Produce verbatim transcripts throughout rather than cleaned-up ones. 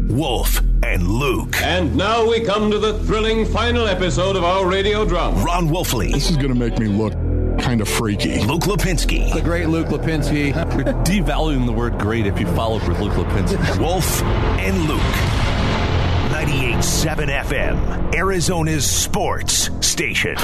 Wolf and Luke. And now we come to the thrilling final episode of our radio drama. Ron Wolfley. This is going to make me look kind of freaky. Luke Lipinski. The great Luke Lipinski. You're devaluing the word great if you follow with Luke Lipinski. Wolf and Luke. ninety-eight point seven F M, Arizona's sports station.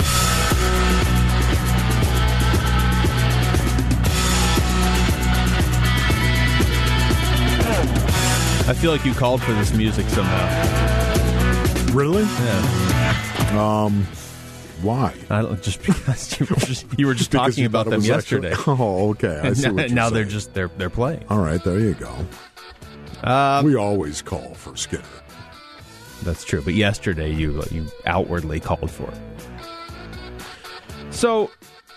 I feel like you called for this music somehow. Really? Yeah. Um, why? I don't, just because you were just, you were just talking about them yesterday. Actually, oh, okay. I see now, what you're now saying. they're just they're they're playing. All right, there you go. Um, we always call for Skinner. That's true, but yesterday you you outwardly called for it. So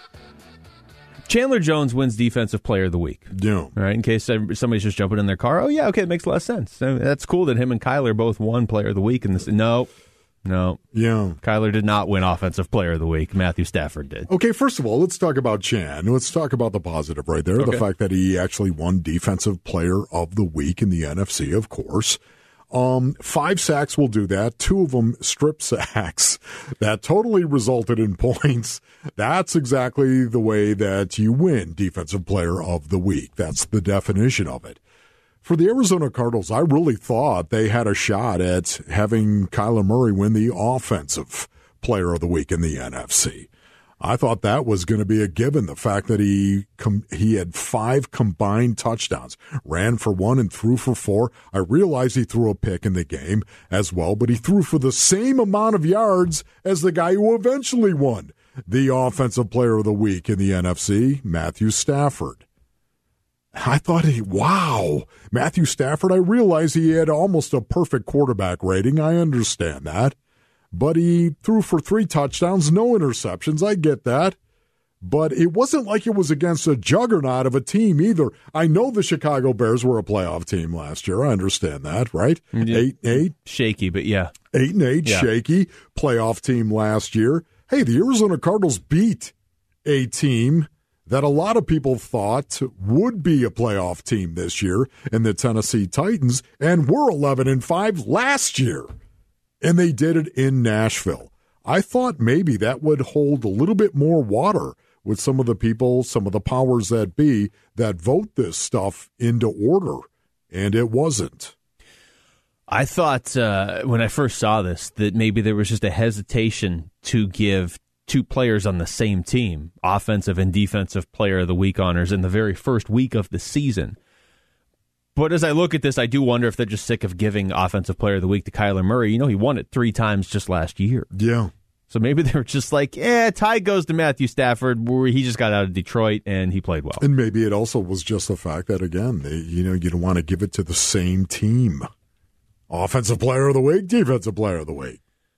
Chandler Jones wins Defensive Player of the Week. Yeah. All right, in case somebody's just jumping in their car. Oh, yeah, okay, it makes a lot of sense. I mean, that's cool that him and Kyler both won Player of the Week. In this. No, no. Yeah. Kyler did not win Offensive Player of the Week. Matthew Stafford did. Okay, first of all, let's talk about Chan. Let's talk about the positive right there. Okay. The fact that he actually won Defensive Player of the Week in the N F C, of course. Um, five sacks will do that. Two of them strip sacks. That totally resulted in points. That's exactly the way that you win Defensive Player of the Week. That's the definition of it. For the Arizona Cardinals, I really thought they had a shot at having Kyler Murray win the Offensive Player of the Week in the N F C. I thought that was going to be a given. The fact that he com- he had five combined touchdowns, ran for one and threw for four. I realized he threw a pick in the game as well, but he threw for the same amount of yards as the guy who eventually won the Offensive Player of the Week in the N F C, Matthew Stafford. I thought, he, wow, Matthew Stafford, I realized he had almost a perfect quarterback rating. I understand that. But he threw for three touchdowns, no interceptions. I get that. But it wasn't like it was against a juggernaut of a team either. I know the Chicago Bears were a playoff team last year. I understand that, right? Yeah. Eight and eight. Shaky, but yeah. Eight and eight, yeah. Shaky. Playoff team last year. Hey, the Arizona Cardinals beat a team that a lot of people thought would be a playoff team this year in the Tennessee Titans, and were eleven and five last year. And they did it in Nashville. I thought maybe that would hold a little bit more water with some of the people, some of the powers that be, that vote this stuff into order. And it wasn't. I thought uh, when I first saw this that maybe there was just a hesitation to give two players on the same team Offensive and Defensive Player of the Week honors in the very first week of the season. But as I look at this, I do wonder if they're just sick of giving Offensive Player of the Week to Kyler Murray. You know, he won it three times just last year. Yeah. So maybe they were just like, eh, tie goes to Matthew Stafford, where he just got out of Detroit and he played well. And maybe it also was just the fact that, again, they, you know, you don't want to give it to the same team. Offensive Player of the Week, Defensive Player of the Week.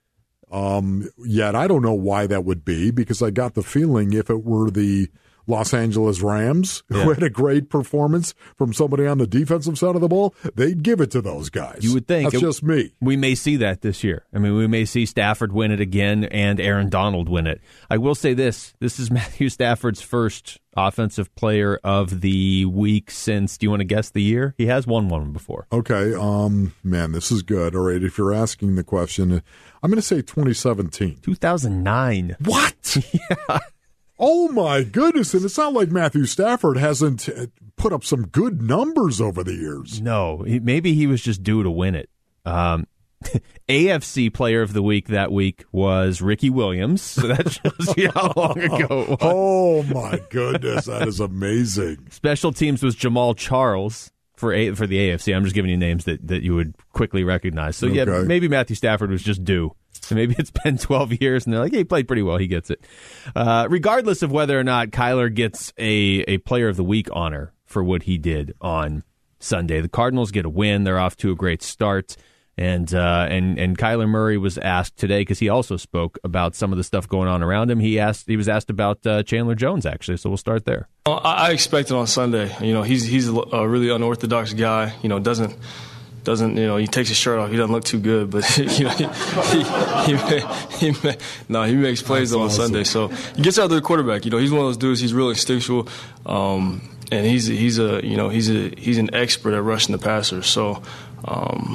Um, yet I don't know why that would be, because I got the feeling if it were the Los Angeles Rams, yeah. who had a great performance from somebody on the defensive side of the ball, they'd give it to those guys. You would think. That's it, just me. We may see that this year. I mean, we may see Stafford win it again and Aaron Donald win it. I will say this. This is Matthew Stafford's first Offensive Player of the Week since, do you want to guess the year? He has won one before. Okay. Um, man, this is good. All right. If you're asking the question, I'm going to say twenty seventeen. two thousand nine. What? Yeah. Oh, my goodness. And it's not like Matthew Stafford hasn't put up some good numbers over the years. No, he, maybe he was just due to win it. Um, A F C Player of the Week that week was Ricky Williams. So that shows you how long ago it was. Oh, my goodness. That is amazing. Special teams was Jamal Charles for a, for the A F C. I'm just giving you names that, that you would quickly recognize. So, yeah, Okay. maybe Matthew Stafford was just due. So maybe it's been twelve years, and they're like, hey, he played pretty well. He gets it. Uh, regardless of whether or not Kyler gets a, a Player of the Week honor for what he did on Sunday, the Cardinals get a win. They're off to a great start. And uh, and and Kyler Murray was asked today, because he also spoke about some of the stuff going on around him. He asked he was asked about uh, Chandler Jones, actually. So we'll start there. I expected on Sunday. You know, he's he's a really unorthodox guy. You know, doesn't. Doesn't you know? He takes his shirt off. He doesn't look too good, but you know, he he, he, he, he no, he makes plays on awesome. Sunday. So he gets out there, the quarterback. You know, he's one of those dudes. He's real instinctual, um, and he's he's a you know he's a he's an expert at rushing the passer. So um,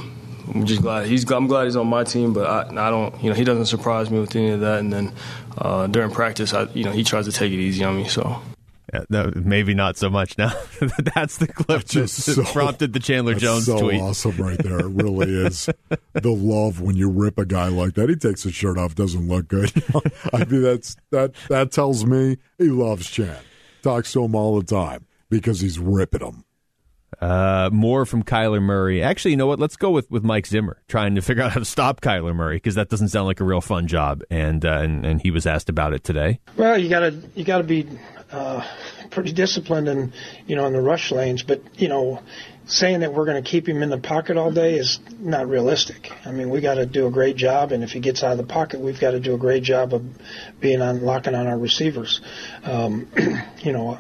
I'm just glad he's. I'm glad he's on my team, but I, I don't. You know, he doesn't surprise me with any of that. And then uh, during practice, I, you know, he tries to take it easy on me. So. Yeah, no, maybe not so much now. That's the clip that, so, that prompted the Chandler that's Jones so tweet. So awesome right there. It really is. The love when you rip a guy like that. He takes his shirt off, doesn't look good. I mean, that's that that tells me he loves Chan. Talks to him all the time because he's ripping him. Uh, more from Kyler Murray. Actually, you know what? Let's go with, with Mike Zimmer, trying to figure out how to stop Kyler Murray, because that doesn't sound like a real fun job. And uh, and, and he was asked about it today. Well, you gotta you gotta be uh, pretty disciplined in you know in the rush lanes, but you know saying that we're going to keep him in the pocket all day is not realistic. I mean, we got to do a great job, and if he gets out of the pocket, we've got to do a great job of being on locking on our receivers. Um, you know.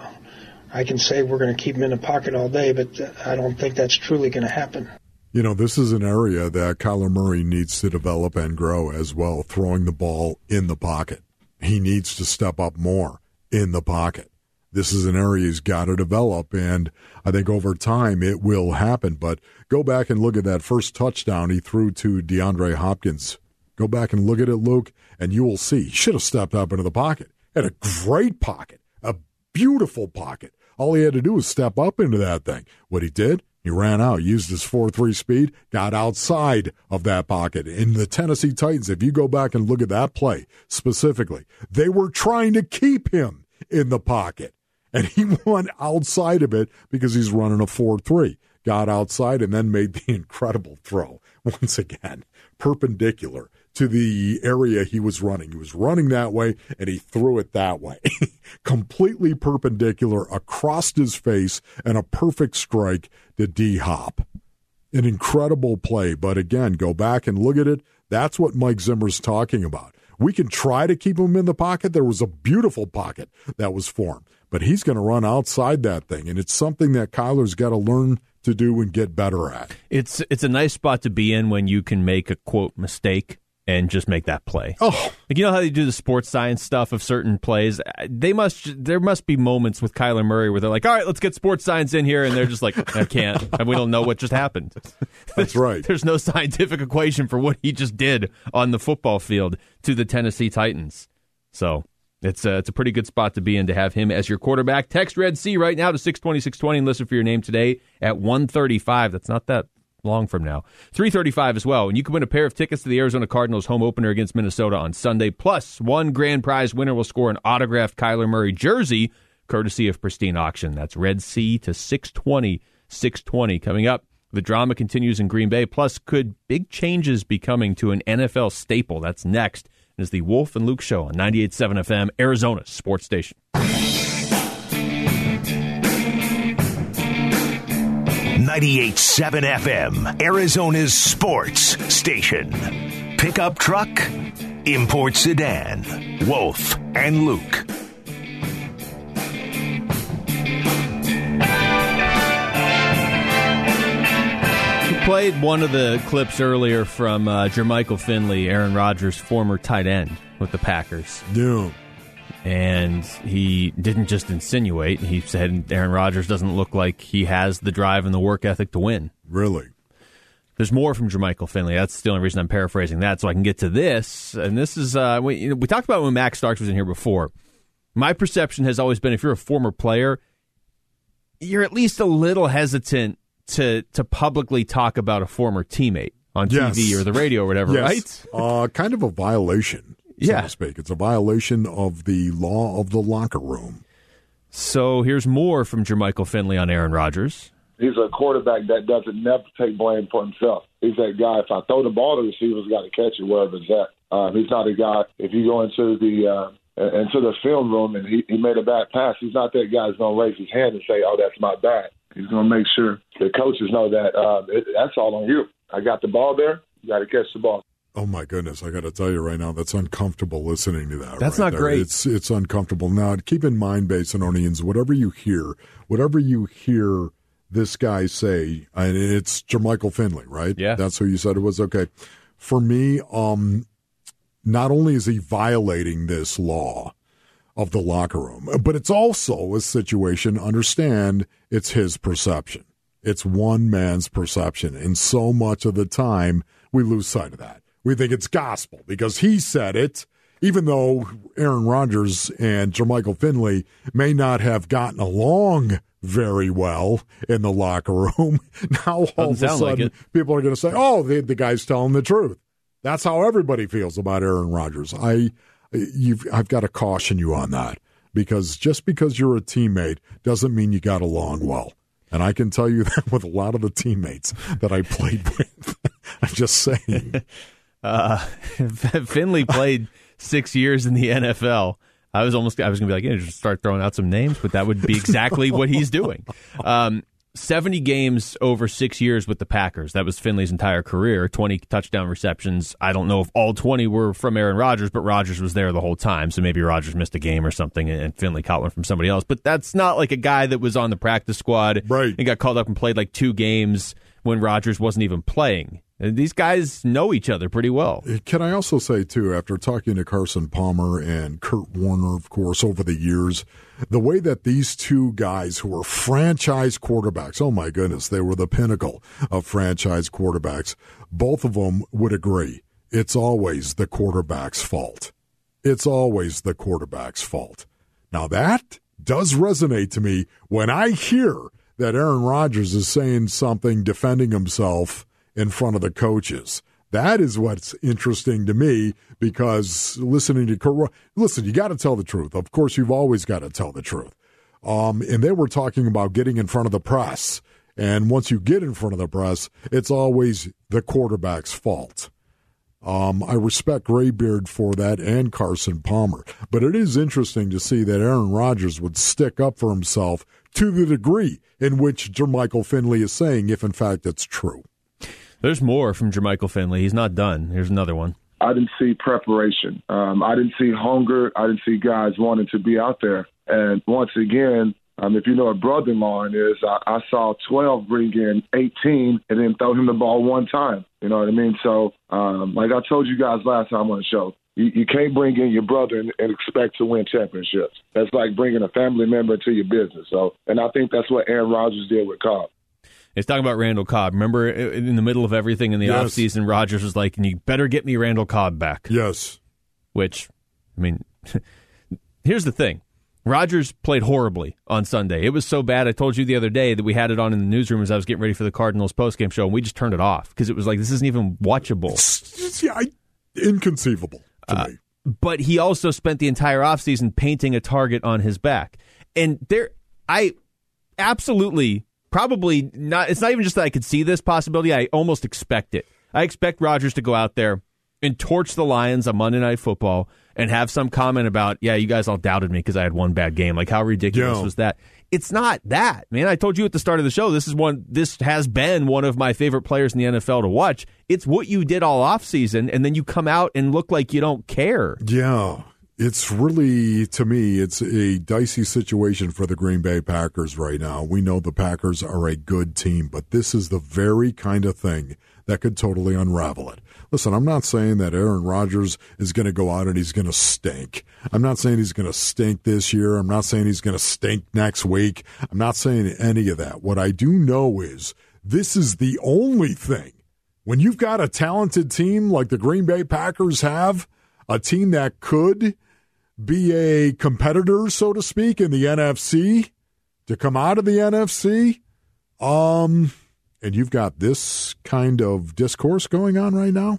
I can say we're going to keep him in the pocket all day, but I don't think that's truly going to happen. You know, this is an area that Kyler Murray needs to develop and grow as well, throwing the ball in the pocket. He needs to step up more in the pocket. This is an area he's got to develop, and I think over time it will happen. But go back and look at that first touchdown he threw to DeAndre Hopkins. Go back and look at it, Luke, and you will see he should have stepped up into the pocket. Had a great pocket, a beautiful pocket. All he had to do was step up into that thing. What he did, he ran out, used his four three speed, got outside of that pocket. In the Tennessee Titans, if you go back and look at that play specifically, they were trying to keep him in the pocket. And he went outside of it because he's running a four three. Got outside and then made the incredible throw. Once again, perpendicular to the area he was running. He was running that way, and he threw it that way. Completely perpendicular across his face, and a perfect strike to D-Hop. An incredible play, but again, go back and look at it. That's what Mike Zimmer's talking about. We can try to keep him in the pocket. There was a beautiful pocket that was formed, but he's going to run outside that thing, and it's something that Kyler's got to learn to do and get better at. It's it's a nice spot to be in when you can make a, quote, mistake and just make that play. Oh, like, you know how they do the sports science stuff of certain plays? They must. There must be moments with Kyler Murray where they're like, all right, let's get sports science in here, and they're just like, I can't. And we don't know what just happened. That's right. There's no scientific equation for what he just did on the football field to the Tennessee Titans. So it's a, it's a pretty good spot to be in to have him as your quarterback. Text Red Sea right now to six twenty, six twenty and listen for your name today at one thirty-five. That's not that long from now. three thirty-five as well. And you can win a pair of tickets to the Arizona Cardinals home opener against Minnesota on Sunday. Plus, one grand prize winner will score an autographed Kyler Murray jersey, courtesy of Pristine Auction. That's Red Sea to six twenty, six twenty. Coming up, the drama continues in Green Bay. Plus, could big changes be coming to an N F L staple? That's next. It is the Wolf and Luke Show on ninety-eight point seven F M, Arizona's sports station. ninety-eight point seven F M, Arizona's sports station. Pickup truck, import sedan, Wolf and Luke. Played one of the clips earlier from uh, Jermichael Finley, Aaron Rodgers' former tight end with the Packers. Yeah. And he didn't just insinuate. He said Aaron Rodgers doesn't look like he has the drive and the work ethic to win. Really? There's more from Jermichael Finley. That's the only reason I'm paraphrasing that, so I can get to this. And this is, uh, we, you know, we talked about when Max Starks was in here before. My perception has always been if you're a former player, you're at least a little hesitant to to publicly talk about a former teammate on yes. T V or the radio or whatever, yes. right? Uh, kind of a violation, so yeah. to speak. It's a violation of the law of the locker room. So here's more from Jermichael Finley on Aaron Rodgers. He's a quarterback that doesn't never take blame for himself. He's that guy, if I throw the ball, the receiver's got to catch it wherever it's at. Uh, he's not a guy, if you go into the uh, into the film room and he, he made a bad pass, he's not that guy who's going to raise his hand and say, oh, that's my bad. He's going to make sure the coaches know that uh, it, that's all on you. I got the ball there. You got to catch the ball. Oh, my goodness. I got to tell you right now, that's uncomfortable listening to that. That's right not there. great. It's it's uncomfortable. Now, keep in mind, Basinonians, whatever you hear, whatever you hear this guy say, and it's Jermichael Finley, right? Yeah. That's who you said it was? Okay. For me, um, not only is he violating this law of the locker room, but it's also a situation, understand, it's his perception. It's one man's perception. And so much of the time, we lose sight of that. We think it's gospel because he said it, even though Aaron Rodgers and Jermichael Finley may not have gotten along very well in the locker room. Now, all Doesn't of a sudden, like people are going to say, oh, the, the guy's telling the truth. That's how everybody feels about Aaron Rodgers. I, you've, I've got to caution you on that because just because you're a teammate doesn't mean you got along well. And I can tell you that with a lot of the teammates that I played with. I'm just saying. uh, Finley played six years in the N F L. I was almost, I was going to be like, yeah, just start throwing out some names, but that would be exactly what he's doing. Um, seventy games over six years with the Packers. That was Finley's entire career. twenty touchdown receptions. I don't know if all twenty were from Aaron Rodgers, but Rodgers was there the whole time. So maybe Rodgers missed a game or something and Finley caught one from somebody else. But that's not like a guy that was on the practice squad right. and got called up and played like two games when Rodgers wasn't even playing. These guys know each other pretty well. Can I also say, too, after talking to Carson Palmer and Kurt Warner, of course, over the years, the way that these two guys who were franchise quarterbacks, oh, my goodness, they were the pinnacle of franchise quarterbacks, both of them would agree it's always the quarterback's fault. It's always the quarterback's fault. Now, that does resonate to me when I hear that Aaron Rodgers is saying something, defending himself in front of the coaches. That is what's interesting to me because listening to listen, you got to tell the truth. Of course, you've always got to tell the truth. Um, and they were talking about getting in front of the press. And once you get in front of the press, it's always the quarterback's fault. Um, I respect Graybeard for that and Carson Palmer. But it is interesting to see that Aaron Rodgers would stick up for himself to the degree in which Jermichael Finley is saying, if in fact it's true. There's more from Jermichael Finley. He's not done. Here's another one. I didn't see preparation. Um, I didn't see hunger. I didn't see guys wanting to be out there. And once again, um, if you know what brother-in-law is, I, I saw twelve bring in eighteen and then throw him the ball one time. You know what I mean? So, um, like I told you guys last time on the show, you, you can't bring in your brother and, and expect to win championships. That's like bringing a family member into your business. So, and I think that's what Aaron Rodgers did with Cobb. It's talking about Randall Cobb. Remember, in the middle of everything in the yes. offseason, Rodgers was like, and you better get me Randall Cobb back. Yes. Which, I mean, here's the thing. Rodgers played horribly on Sunday. It was so bad, I told you the other day that we had it on in the newsroom as I was getting ready for the Cardinals postgame show, and we just turned it off because it was like, this isn't even watchable. It's, yeah, inconceivable to uh, me. But he also spent the entire offseason painting a target on his back. And there, I absolutely... Probably not. It's not even just that I could see this possibility. I almost expect it. I expect Rodgers to go out there and torch the Lions on Monday Night Football and have some comment about, yeah, you guys all doubted me because I had one bad game. Like, how ridiculous Yo. was that? It's not that, man. I told you at the start of the show, this is one. This has been one of my favorite players in the N F L to watch. It's what you did all offseason, and then you come out and look like you don't care. Yeah. It's really, to me, it's a dicey situation for the Green Bay Packers right now. We know the Packers are a good team, but this is the very kind of thing that could totally unravel it. Listen, I'm not saying that Aaron Rodgers is going to go out and he's going to stink. I'm not saying he's going to stink this year. I'm not saying he's going to stink next week. I'm not saying any of that. What I do know is this is the only thing. When you've got a talented team like the Green Bay Packers have, a team that could be a competitor, so to speak, in the N F C, to come out of the N F C, um, and you've got this kind of discourse going on right now,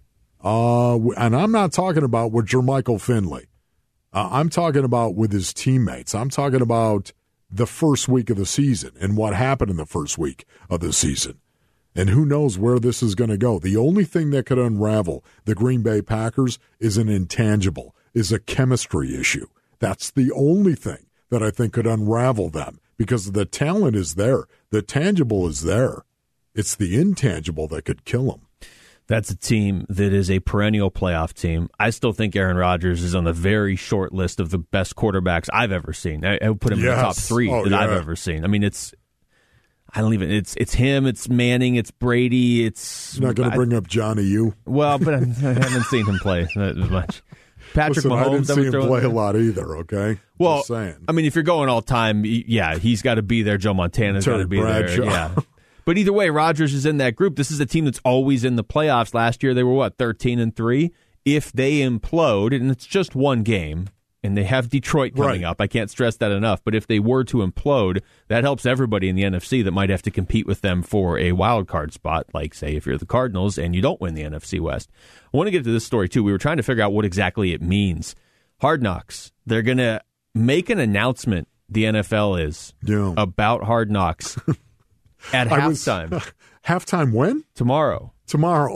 uh, and I'm not talking about with Jermichael Finley. Uh, I'm talking about with his teammates. I'm talking about the first week of the season and what happened in the first week of the season. And who knows where this is going to go. The only thing that could unravel the Green Bay Packers is an intangible, is a chemistry issue. That's the only thing that I think could unravel them because the talent is there. The tangible is there. It's the intangible that could kill them. That's a team that is a perennial playoff team. I still think Aaron Rodgers is on the very short list of the best quarterbacks I've ever seen. I, I would put him yes. in the top three oh, that yeah. I've ever seen. I mean, it's I don't even. It's it's him. It's Manning. It's Brady. It's You're not going to bring up Johnny U. Well, but I, I haven't seen him play that much. Patrick Listen, Mahomes. I didn't that see would him throw in play a there. lot either, okay? Well, Just saying. I mean, if you're going all time, y- yeah, he's got to be there. Joe Montana's got Terry to be Bradshaw. there. Yeah. But either way, Rodgers is in that group. This is a team that's always in the playoffs. Last year, they were, what, thirteen and three? If they implode, and it's just one game, and they have Detroit coming Right. up, I can't stress that enough, but if they were to implode, that helps everybody in the N F C that might have to compete with them for a wild card spot, like, say, if you're the Cardinals and you don't win the N F C West. I want to get to this story, too. We were trying to figure out what exactly it means. Hard Knocks. They're going to make an announcement, the N F L is, Yeah. about Hard Knocks at I was- halftime halftime when? tomorrow. Tomorrow.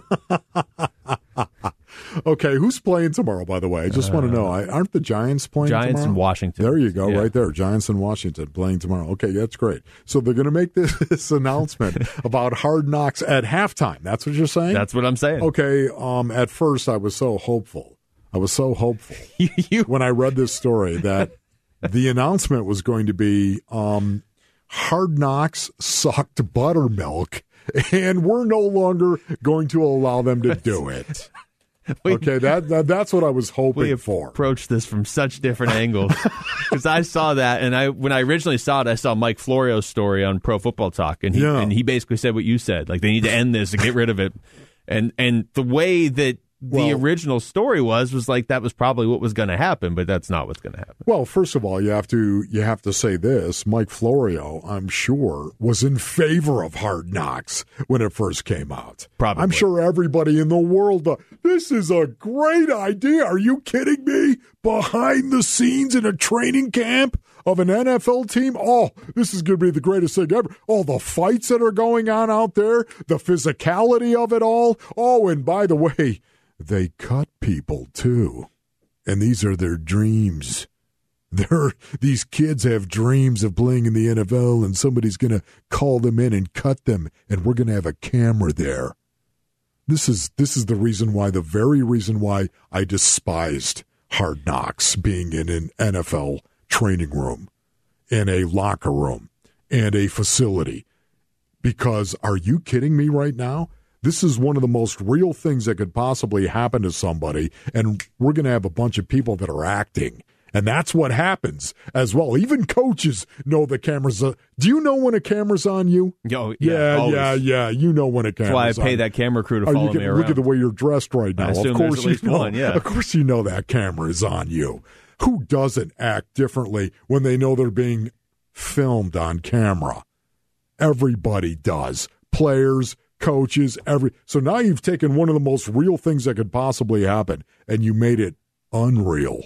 Okay, who's playing tomorrow, by the way? I just want to know. I, aren't the Giants playing Giants tomorrow? and Washington. There you go, Yeah. right there. Giants and Washington playing tomorrow. Okay, that's great. So they're going to make this, this announcement about Hard Knocks at halftime. That's what you're saying? That's what I'm saying. Okay, um, at first I was so hopeful. I was so hopeful You- when I read this story that the announcement was going to be um, Hard Knocks sucked buttermilk, and we're no longer going to allow them to do it. we, Okay, that, that that's what I was hoping we for. approached this from such different angles because I saw that, and I when I originally saw it, I saw Mike Florio's story on Pro Football Talk, and he Yeah. and he basically said what you said, like they need to end this and get rid of it, and and the way that the Well- original story was was like that was probably what was going to happen, but that's not what's going to happen. Well, first of all, you have to you have to say this. Mike Florio, I'm sure, was in favor of Hard Knocks when it first came out. Probably. I'm sure everybody in the world, uh, this is a great idea. Are you kidding me? Behind the scenes in a training camp of an N F L team? Oh, this is going to be the greatest thing ever. All the fights that are going on out there, the physicality of it all. Oh, and by the way, they cut people too. And these are their dreams. They're, these kids have dreams of playing in the N F L, and somebody's going to call them in and cut them, and we're going to have a camera there. This is this is the reason why, the very reason why I despised Hard Knocks being in an N F L training room, in a locker room, and a facility. Because are you kidding me right now? This is one of the most real things that could possibly happen to somebody, and we're going to have a bunch of people that are acting. And that's what happens as well. Even coaches know the camera's on. Do you know when a camera's on you? Yo, Yeah, yeah, always. yeah, yeah. You know when a camera's That's why I pay on. that camera crew to Are follow you me getting, around. look at the way you're dressed right now. I assume Of there's course at you least know. one, yeah. Of course you know that camera is on you. Who doesn't act differently when they know they're being filmed on camera? Everybody does. Players, coaches, every. So now you've taken one of the most real things that could possibly happen, and you made it unreal.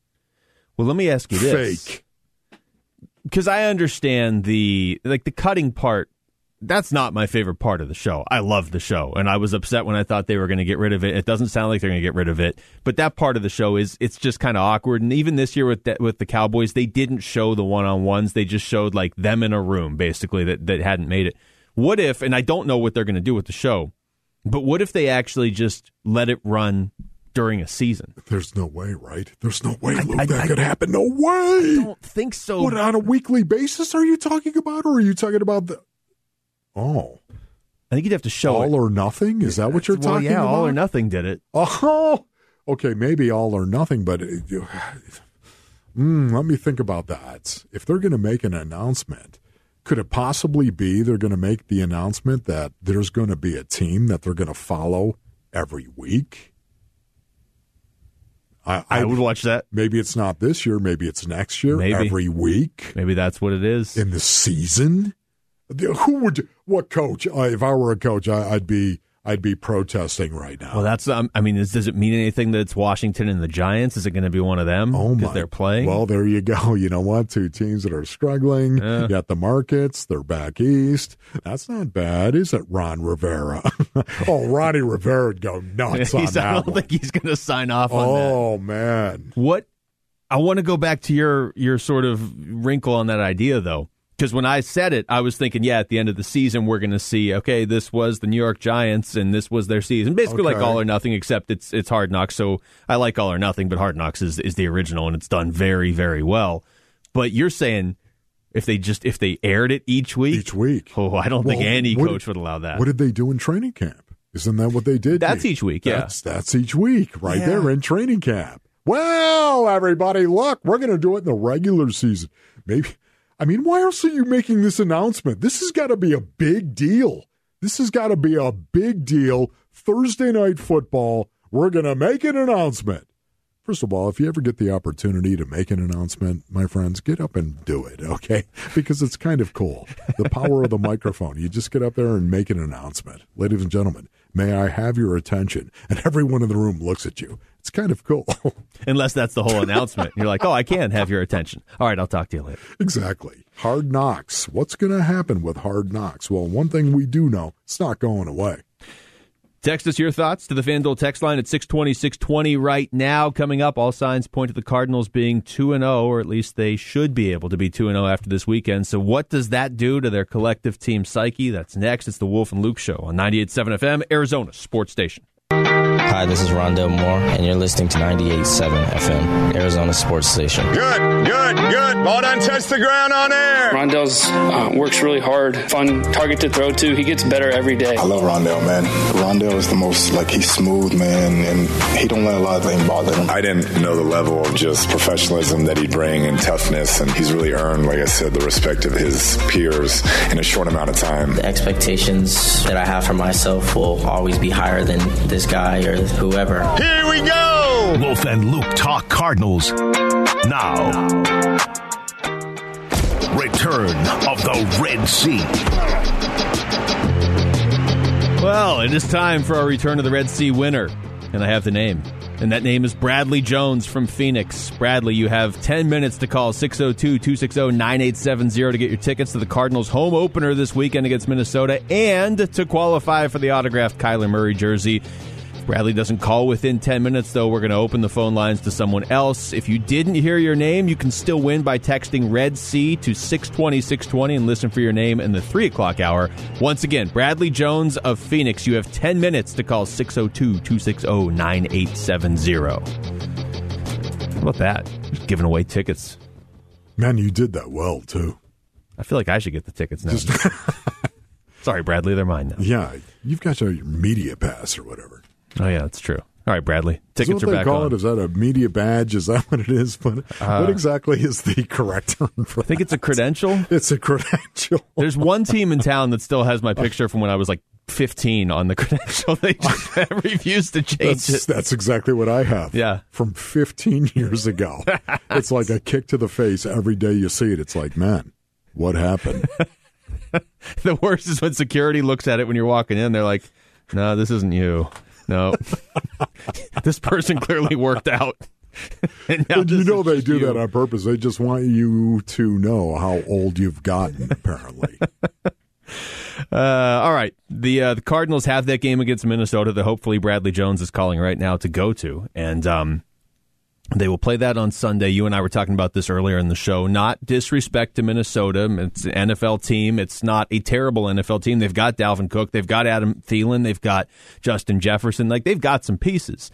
Well, let me ask you this. Fake. Because I understand the like the cutting part. That's not my favorite part of the show. I love the show, and I was upset when I thought they were going to get rid of it. It doesn't sound like they're going to get rid of it, but that part of the show is it's just kind of awkward. And even this year with the, with the Cowboys, they didn't show the one on ones. They just showed like them in a room, basically that that hadn't made it. What if? And I don't know what they're going to do with the show, but what if they actually just let it run during a season? There's no way, right? There's no way, Luke, I- that I- could happen. No way. I don't think so. What, on a weekly basis are you talking about, or are you talking about the? Oh, I think you'd have to show all it. or nothing? Is that what you're well, talking yeah, about? All or Nothing did it. Oh, okay, maybe all or nothing, but it, you, mm, let me think about that. If they're going to make an announcement, could it possibly be they're going to make the announcement that there's going to be a team that they're going to follow every week? I, I would watch that. Maybe it's not this year. Maybe it's next year. Maybe. Every week Maybe that's what it is. in the season. Who would? What coach? Uh, if I were a coach, I, I'd be. I'd be protesting right now. Well, that's. Um, I mean, is, does it mean anything that it's Washington and the Giants? Is it going to be one of them? Oh my! Because they're playing. Well, there you go. You know what? Two teams that are struggling. Yeah. You got the Markets. They're back east. That's not bad, is it, Ron Rivera? Oh, Ronnie Rivera would go nuts on He's- that I don't one. think he's going to sign off on that. Oh man! What? I want to go back to your your sort of wrinkle on that idea, though. Because when I said it, I was thinking, yeah, at the end of the season, we're going to see, okay, this was the New York Giants, and this was their season. Basically like Okay. All or Nothing, except it's it's Hard Knocks. So I like All or Nothing, but Hard Knocks is, is the original, and it's done very, very well. But you're saying if they just if they aired it each week? Each week. Oh, I don't think Well, any what coach did- would allow that. What did they do in training camp? Isn't that what they did? That's each week, yeah. That's, that's each week right yeah. there in training camp. Well, everybody, look, we're going to do it in the regular season. Maybe, I mean, why else are you making this announcement? This has got to be a big deal. This has got to be a big deal. Thursday Night Football, we're going to make an announcement. First of all, if you ever get the opportunity to make an announcement, my friends, get up and do it, okay? Because it's kind of cool. The power of the microphone. You just get up there and make an announcement. Ladies and gentlemen, may I have your attention? And everyone in the room looks at you. It's kind of cool. Unless that's the whole announcement. You're like, oh, I can have your attention. All right, I'll talk to you later. Exactly. Hard Knocks. What's going to happen with Hard Knocks? Well, one thing we do know, it's not going away. Text us your thoughts to the FanDuel text line at six twenty, six twenty right now. Coming up, all signs point to the Cardinals being two and oh, or at least they should be able to be two and oh after this weekend. So what does that do to their collective team psyche? That's next. It's the Wolf and Luke Show on ninety-eight point seven F M, Arizona Sports Station. Hi, this is Rondell Moore, and you're listening to ninety-eight point seven F M, Arizona Sports Station. Good, good, good. Ball done touch the ground on air. Rondell's uh, works really hard. Fun target to throw to. He gets better every day. I love Rondell, man. Rondell is the most, like, he's smooth, man, and he don't let a lot of things bother him. I didn't know the level of just professionalism that he'd bring and toughness, and he's really earned, like I said, the respect of his peers in a short amount of time. The expectations that I have for myself will always be higher than this guy or whoever. Here we go! Wolf and Luke talk Cardinals. Now, return of the Red Sea. Well, it is time for our Return of the Red Sea winner, and I have the name. And that name is Bradley Jones from Phoenix. Bradley, you have ten minutes to call six oh two, two six oh, nine eight seven oh to get your tickets to the Cardinals' home opener this weekend against Minnesota and to qualify for the autographed Kyler Murray jersey. Bradley doesn't call within ten minutes, though. We're going to open the phone lines to someone else. If you didn't hear your name, you can still win by texting Red Sea to six twenty, six twenty and listen for your name in the three o'clock hour. Once again, Bradley Jones of Phoenix. You have ten minutes to call six oh two, two six oh, nine eight seven oh. How about that? Just giving away tickets. Man, you did that well, too. I feel like I should get the tickets now. Just Sorry, Bradley, they're mine now. Yeah, you've got your media pass or whatever. Oh, yeah, that's true. All right, Bradley, tickets is that what are they back call on. It? Is that a media badge? Is that what it is? But uh, what exactly is the correct term for I think that? It's a credential. It's a credential. There's one team in town that still has my picture from when I was like fifteen on the credential. They just refused to change that's, it. That's exactly what I have. Yeah. From fifteen years ago. It's like a kick to the face every day you see it. It's like, man, what happened? The worst is when security looks at it when you're walking in. They're like, no, this isn't you. No. This person clearly worked out. And, and you know they do you. that on purpose. They just want you to know how old you've gotten, apparently. uh, all right. The uh, the Cardinals have that game against Minnesota that hopefully Bradley Jones is calling right now to go to. And um, they will play that on Sunday. You and I were talking about this earlier in the show. Not disrespect to Minnesota. It's an N F L team. It's not a terrible N F L team. They've got Dalvin Cook. They've got Adam Thielen. They've got Justin Jefferson. Like, they've got some pieces.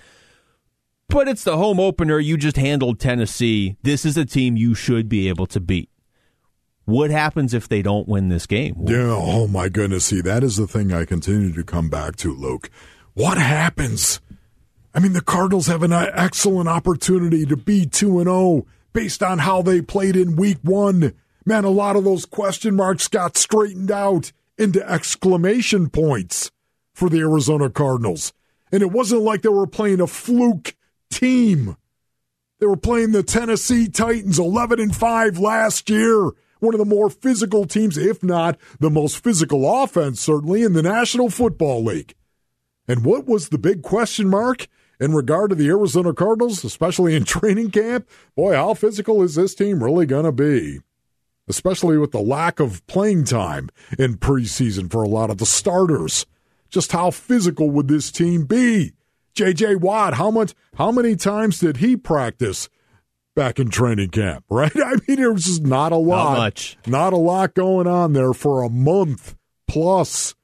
But it's the home opener. You just handled Tennessee. This is a team you should be able to beat. What happens if they don't win this game? Yeah, oh my goodness. See, that is the thing I continue to come back to, Luke. What happens? I mean, the Cardinals have an excellent opportunity to be two and oh based on how they played in week one. Man, a lot of those question marks got straightened out into exclamation points for the Arizona Cardinals. And it wasn't like they were playing a fluke team. They were playing the Tennessee Titans, eleven and five last year. One of the more physical teams, if not the most physical offense, certainly, in the National Football League. And what was the big question mark in regard to the Arizona Cardinals, especially in training camp? Boy, how physical is this team really going to be? Especially with the lack of playing time in preseason for a lot of the starters. Just how physical would this team be? J J. Watt, how much? How many times did he practice back in training camp, right? I mean, there was just not a lot. Not much. Not a lot going on there for a month plus.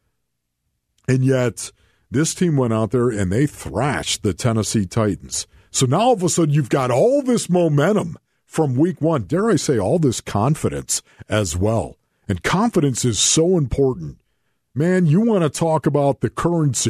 And yet, this team went out there and they thrashed the Tennessee Titans. So now all of a sudden you've got all this momentum from week one. Dare I say all this confidence as well. And confidence is so important. Man, you want to talk about the currency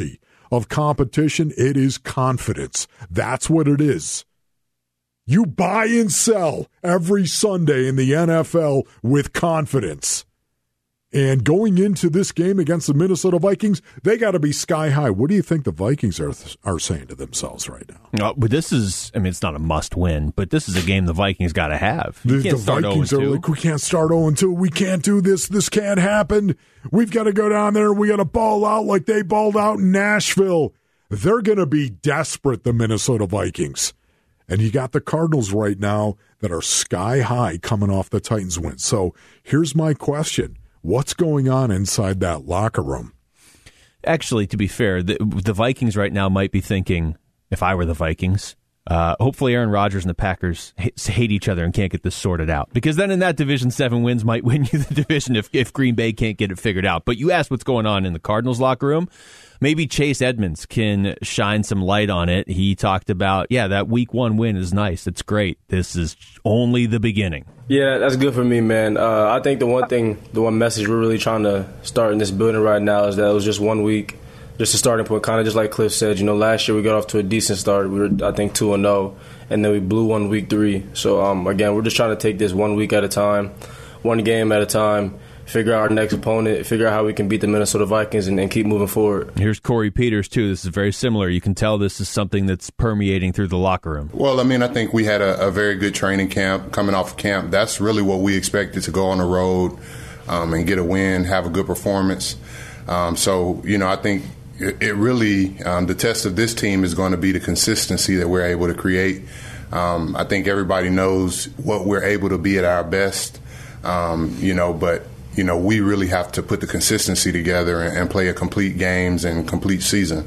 of competition, it is confidence. That's what it is. You buy and sell every Sunday in the N F L with confidence. And going into this game against the Minnesota Vikings, they got to be sky high. What do you think the Vikings are are saying to themselves right now? Uh, but this is, I mean, it's not a must win, but this is a game the Vikings got to have. You the can't the start Vikings are like, we can't start oh and two. We can't do this. This can't happen. We've got to go down there and we got to ball out like they balled out in Nashville. They're going to be desperate, the Minnesota Vikings. And you got the Cardinals right now that are sky high coming off the Titans win. So here's my question. What's going on inside that locker room? Actually, to be fair, the, the Vikings right now might be thinking, if I were the Vikings, uh, hopefully Aaron Rodgers and the Packers hate, hate each other and can't get this sorted out. Because then in that division, seven wins might win you the division if, if Green Bay can't get it figured out. But you asked what's going on in the Cardinals locker room. Maybe Chase Edmonds can shine some light on it. He talked about, yeah, that week one win is nice. It's great. This is only the beginning. Yeah, that's good for me, man. Uh, I think the one thing, the one message we're really trying to start in this building right now is that it was just one week, just a starting point, kind of just like Cliff said. You know, last year we got off to a decent start. We were, I think, two and oh, and then we blew one week three. So, um, again, we're just trying to take this one week at a time, one game at a time, figure out our next opponent, figure out how we can beat the Minnesota Vikings, and, and keep moving forward. Here's Corey Peters, too. This is very similar. You can tell this is something that's permeating through the locker room. Well, I mean, I think we had a, a very good training camp coming off of camp. That's really what we expected, to go on the road um, and get a win, have a good performance. Um, so, you know, I think it, it really, um, the test of this team is going to be the consistency that we're able to create. Um, I think everybody knows what we're able to be at our best, um, you know, but you know, we really have to put the consistency together and, and play a complete games and complete season.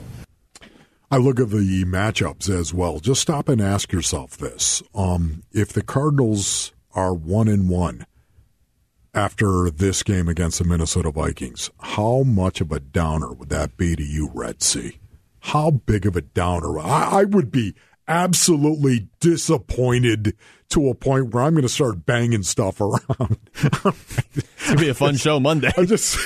I look at the matchups as well. Just stop and ask yourself this. Um, if the Cardinals are one and one after this game against the Minnesota Vikings, how much of a downer would that be to you, Red Sea? How big of a downer? I, I would be absolutely disappointed to a point where I'm going to start banging stuff around. It's going to be a fun show Monday. I just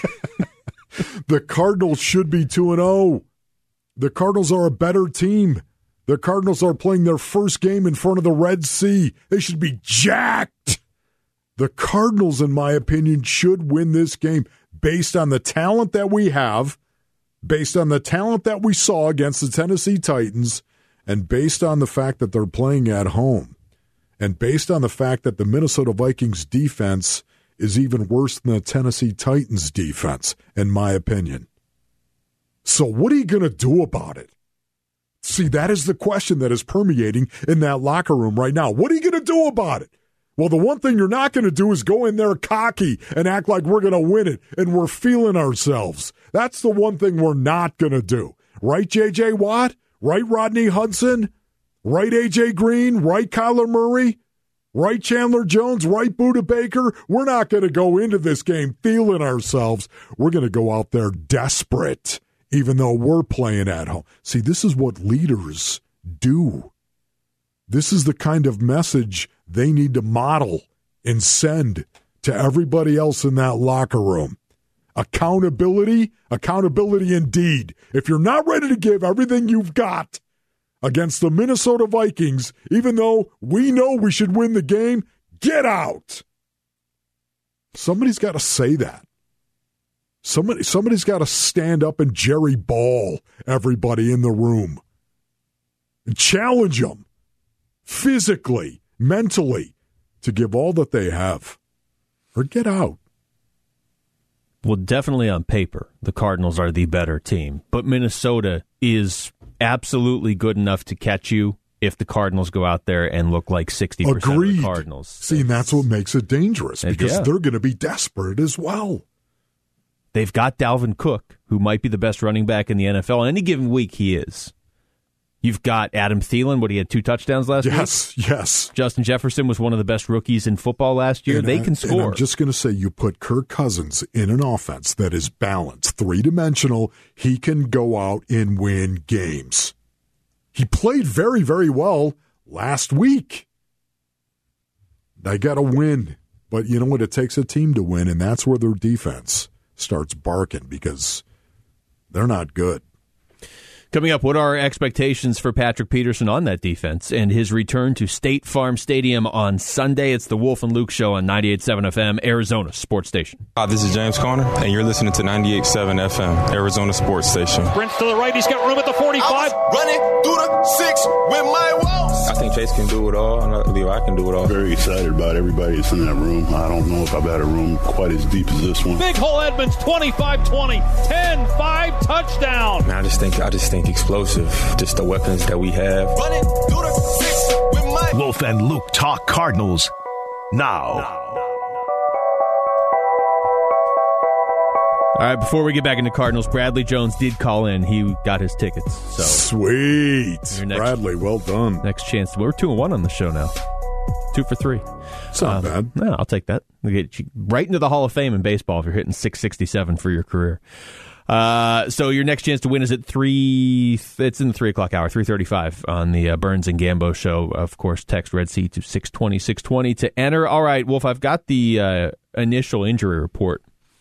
the Cardinals should be two and oh. The Cardinals are a better team. The Cardinals are playing their first game in front of the Red Sea. They should be jacked. The Cardinals, in my opinion, should win this game based on the talent that we have, based on the talent that we saw against the Tennessee Titans, and based on the fact that they're playing at home, and based on the fact that the Minnesota Vikings defense is even worse than the Tennessee Titans defense, in my opinion. So what are you going to do about it? See, that is the question that is permeating in that locker room right now. What are you going to do about it? Well, the one thing you're not going to do is go in there cocky and act like we're going to win it and we're feeling ourselves. That's the one thing we're not going to do. Right, J J Watt? Right, Rodney Hudson? Right, A J Green? Right, Kyler Murray? Right, Chandler Jones? Right, Budda Baker? We're not going to go into this game feeling ourselves. We're going to go out there desperate, even though we're playing at home. See, this is what leaders do. This is the kind of message they need to model and send to everybody else in that locker room. Accountability, accountability indeed. If you're not ready to give everything you've got against the Minnesota Vikings, even though we know we should win the game, get out. Somebody's got to say that. Somebody, somebody's got to stand up and Jerry Ball everybody in the room. And challenge them physically, mentally, to give all that they have. Or get out. Well, definitely on paper, the Cardinals are the better team. But Minnesota is absolutely good enough to catch you if the Cardinals go out there and look like sixty percent Agreed. Of the Cardinals. See, and that's what makes it dangerous, because yeah. they're going to be desperate as well. They've got Dalvin Cook, who might be the best running back in the N F L. Any given week, he is. You've got Adam Thielen. What, he had two touchdowns last yes, week? Yes, yes. Justin Jefferson was one of the best rookies in football last year. And they I, can score. And I'm just going to say, you put Kirk Cousins in an offense that is balanced, three-dimensional, he can go out and win games. He played very, very well last week. They got to win. But you know what? It takes a team to win, and that's where their defense starts barking, because they're not good. Coming up, what are our expectations for Patrick Peterson on that defense and his return to State Farm Stadium on Sunday? It's the Wolf and Luke Show on ninety-eight point seven F M, Arizona Sports Station. Hi, this is James Conner, and you're listening to ninety-eight point seven F M, Arizona Sports Station. Sprints to the right. He's got room at the forty-five. Running through the six with my walls. I think Chase can do it all, and I believe I can do it all. Very excited about everybody that's in that room. I don't know if I've had a room quite as deep as this one. Big Hole Edmonds, twenty-five twenty, ten five, touchdown. Man, I just think I just think explosive. Just the weapons that we have. Running through the six with my Wolf and Luke talk Cardinals now. All right, before we get back into Cardinals, Bradley Jones did call in. He got his tickets. So Sweet. next, Bradley, well done. Next chance. We're two and one on the show now. Two for three. It's not um, bad. No, I'll take that. We'll get you right into the Hall of Fame in baseball if you're hitting six sixty-seven for your career. Uh, so your next chance to win is at three. It's in the three o'clock hour, three thirty-five on the uh, Burns and Gambo show. Of course, text Red Sea to six twenty, six twenty to enter. All right, Wolf, I've got the uh, initial injury report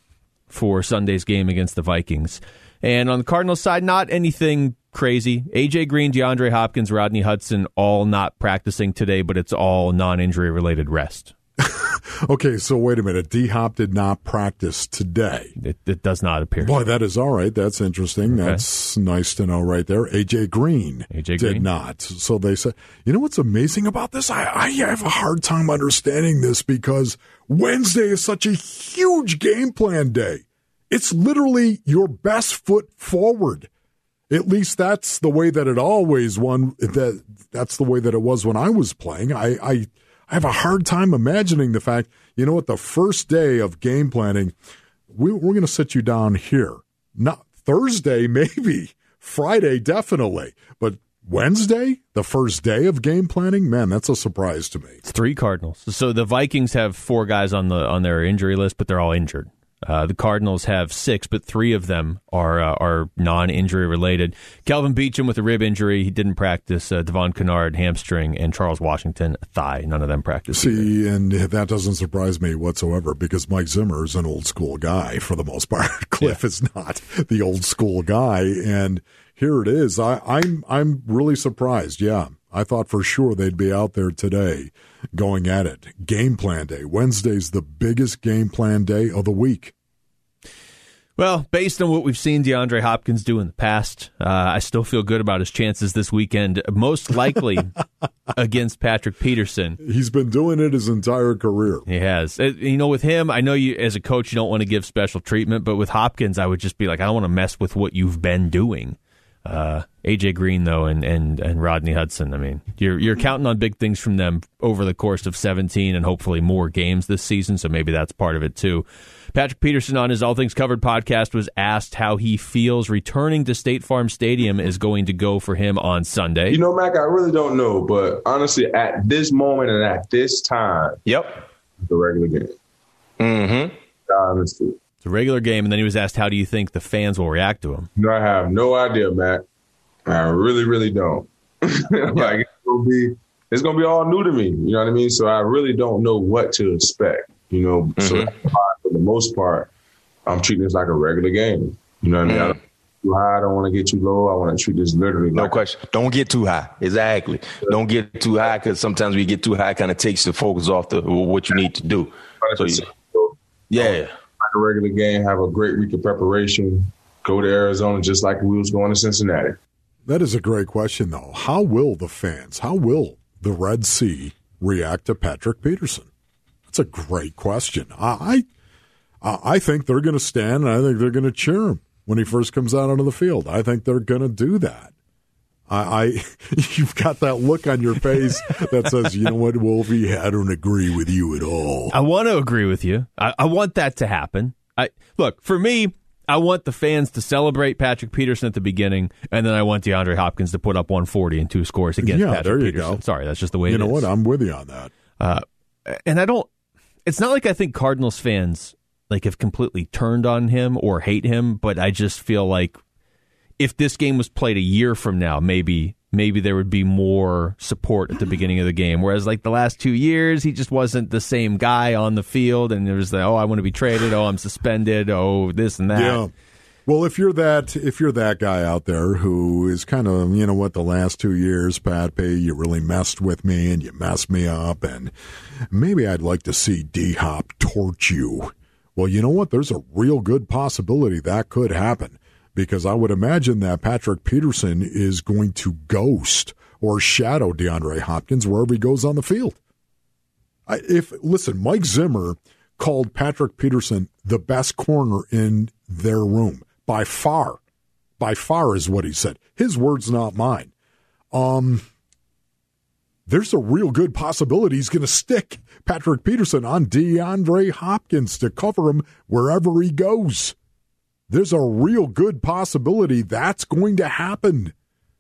for Sunday's game against the Vikings, and on the Cardinals side, not anything crazy. A J Green, DeAndre Hopkins, Rodney Hudson, all not practicing today, but it's all non-injury related rest. Okay, so wait a minute. D-Hop did not practice today. It, it does not appear. Boy, that is all right. That's interesting. Okay. That's nice to know right there. A J Green A J did Green? not. So they said, you know what's amazing about this? I, I have a hard time understanding this because Wednesday is such a huge game plan day. It's literally your best foot forward. At least that's the way that it always won. That that's the way that it was when I was playing. I, I I have a hard time imagining the fact, you know what, the first day of game planning, we, we're going to sit you down here. Not Thursday, maybe. Friday, definitely. But Wednesday, the first day of game planning, man, that's a surprise to me. It's three Cardinals. So the Vikings have four guys on the on their injury list, but they're all injured. Uh, the Cardinals have six, but three of them are uh, are non-injury related. Kelvin Beachum with a rib injury, he didn't practice. Uh, Devon Kennard, hamstring, and Charles Washington, thigh. None of them practiced. See, either. and that doesn't surprise me whatsoever because Mike Zimmer is an old school guy for the most part. Cliff yeah. is not the old school guy, and here it is. I, I'm I'm really surprised. Yeah, I thought for sure they'd be out there today going at it. Game plan day. Wednesday's the biggest game plan day of the week. Well, based on what we've seen DeAndre Hopkins do in the past, uh, I still feel good about his chances this weekend, most likely against Patrick Peterson. He's been doing it his entire career. He has. You know, with him, I know you as a coach, you don't want to give special treatment, but with Hopkins, I would just be like, I don't want to mess with what you've been doing. Uh, A J Green, though, and, and, and Rodney Hudson, I mean, you're you're counting on big things from them over the course of seventeen and hopefully more games this season, so maybe that's part of it, too. Patrick Peterson on his All Things Covered podcast was asked how he feels returning to State Farm Stadium is going to go for him on Sunday. You know, Mac, I really don't know, but honestly, at this moment and at this time, yep, the regular game. Mm-hmm. Honestly. It's a regular game, and then he was asked, how do you think the fans will react to him? No, I have no idea, Mac. I really, really don't. Like, it's gonna be, it's gonna be all new to me. You know what I mean? So I really don't know what to expect. You know, mm-hmm. so that's why, for the most part, I'm treating this like a regular game. You know what mm-hmm. I mean? I don't get too high. I don't want to get too low. I want to treat this literally. No like question. Don't get too high. Exactly. Yeah. Don't get too high because sometimes we get too high, kind of takes the focus off the what you need to do. So, so yeah. Like a regular game, have a great week of preparation, go to Arizona just like we was going to Cincinnati. That is a great question, though. How will the fans, how will the Red Sea react to Patrick Peterson? That's a great question. I I, I think they're going to stand, and I think they're going to cheer him when he first comes out onto the field. I think they're going to do that. I, I you've got that look on your face that says, you know what, Wolfie, I don't agree with you at all. I want to agree with you. I, I want that to happen. I look, for me, I want the fans to celebrate Patrick Peterson at the beginning, and then I want DeAndre Hopkins to put up one forty and two scores against yeah, Patrick there you Peterson. Go. Sorry, that's just the way you it is. You know what? I'm with you on that. Uh, and I don't – it's not like I think Cardinals fans like have completely turned on him or hate him, but I just feel like if this game was played a year from now, maybe maybe there would be more support at the beginning of the game. Whereas like the last two years, he just wasn't the same guy on the field, and there was the, oh, I want to be traded, oh, I'm suspended, oh, this and that. Yeah. Well, if you're that if you're that guy out there who is kind of, you know what, the last two years, Pat P, you really messed with me and you messed me up, and maybe I'd like to see D-Hop torch you. Well, you know what? There's a real good possibility that could happen, because I would imagine that Patrick Peterson is going to ghost or shadow DeAndre Hopkins wherever he goes on the field. I, if listen, Mike Zimmer called Patrick Peterson the best corner in their room. By far. By far is what he said. His words, not mine. Um, there's a real good possibility he's going to stick Patrick Peterson on DeAndre Hopkins to cover him wherever he goes. There's a real good possibility that's going to happen.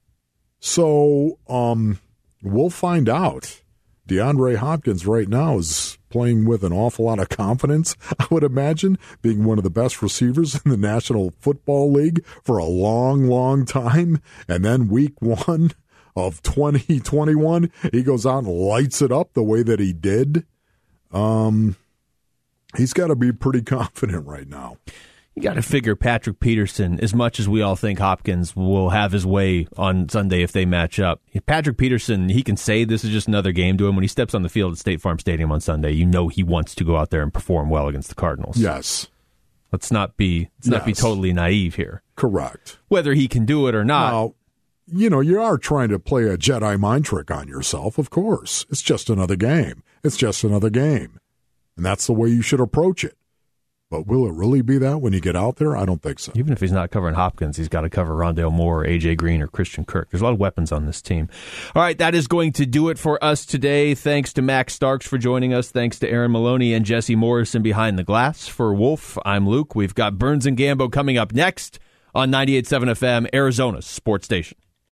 So, um, we'll find out. DeAndre Hopkins right now is playing with an awful lot of confidence, I would imagine, being one of the best receivers in the National Football League for a long, long time. And then week one of twenty twenty-one, he goes out and lights it up the way that he did. Um, he's got to be pretty confident right now. You got to figure Patrick Peterson, as much as we all think Hopkins will have his way on Sunday if they match up. Patrick Peterson, he can say this is just another game to him. When he steps on the field at State Farm Stadium on Sunday, you know he wants to go out there and perform well against the Cardinals. Yes. Let's not be let's yes. not be totally naive here. Correct. Whether he can do it or not. Now, you know, you are trying to play a Jedi mind trick on yourself, of course. It's just another game. It's just another game. And that's the way you should approach it. But will it really be that when you get out there? I don't think so. Even if he's not covering Hopkins, he's got to cover Rondale Moore, A J Green, or Christian Kirk. There's a lot of weapons on this team. All right, that is going to do it for us today. Thanks to Max Starks for joining us. Thanks to Aaron Maloney and Jesse Morrison behind the glass. For Wolf, I'm Luke. We've got Burns and Gambo coming up next on ninety-eight point seven F M, Arizona's sports station.